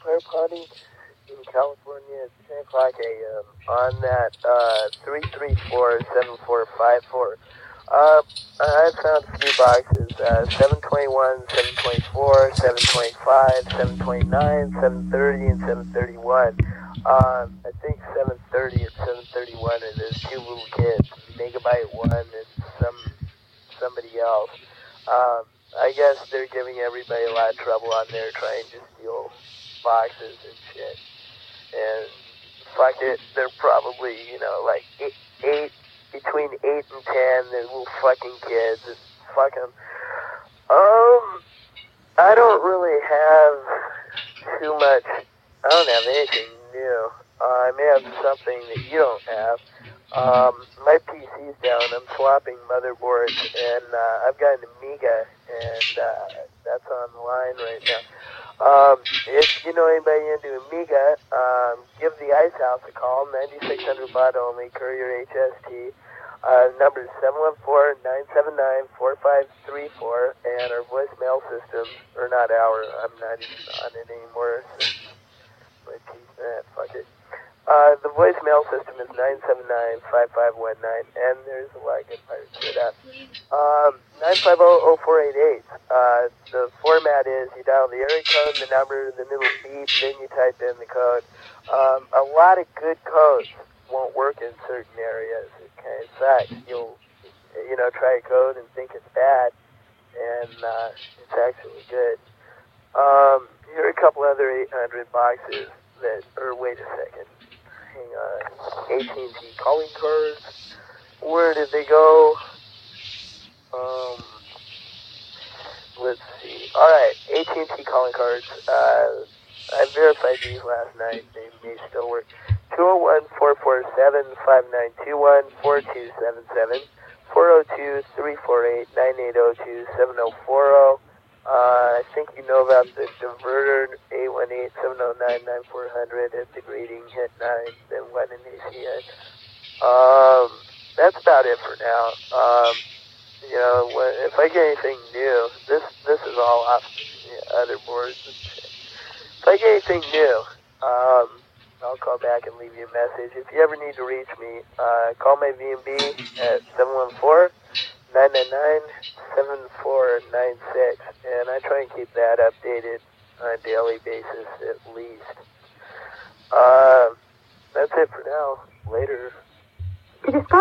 carp hunting in California at 10 o'clock a.m. on that 334-7454. I found a few boxes, 721, 724, 725, 729, 730, and 731. I think 730 and 731 are those two little kids, Megabyte 1 and somebody else. I guess they're giving everybody a lot of trouble on there trying to steal boxes and shit. And fuck it, they're probably, like between 8 and 10, they're little fucking kids. And fuck them. I don't really have too much. I don't have anything new. I may have something that you don't have. My PC's down. I'm swapping motherboards, and I've got an Amiga, and that's on the line right now. If you know anybody into Amiga, give the Ice House a call, 9600 baht only, Courier HST. Number is 714-979-4534, and our voicemail system, or not our, I'm not even on it anymore since my piece, fuck it. The voicemail system is 979-5519, and there's a lot of good pirates for that. 950-0488. The format is you dial the area code, the number, the little beep, then you type in the code. A lot of good codes won't work in certain areas. It kind of sucks. You'll, try a code and think it's bad, and it's actually good. Here are a couple other 800 boxes that, or wait a second. Hang on. AT&T calling cards. Where did they go? Let's see. Alright, AT&T calling cards. I verified these last night. They may still work. 201-447-5921, 4277, 402-348-9802, 7040. I think you know about the diverter, 818-709-9400 at the greeting, hit 9, then 1 in ACN. That's about it for now. If I get anything new, this is all off other boards and shit. If I get anything new, I'll call back and leave you a message. If you ever need to reach me, call my VMB at 714-999-7496, and I try and keep that updated on a daily basis at least. That's it for now. Later.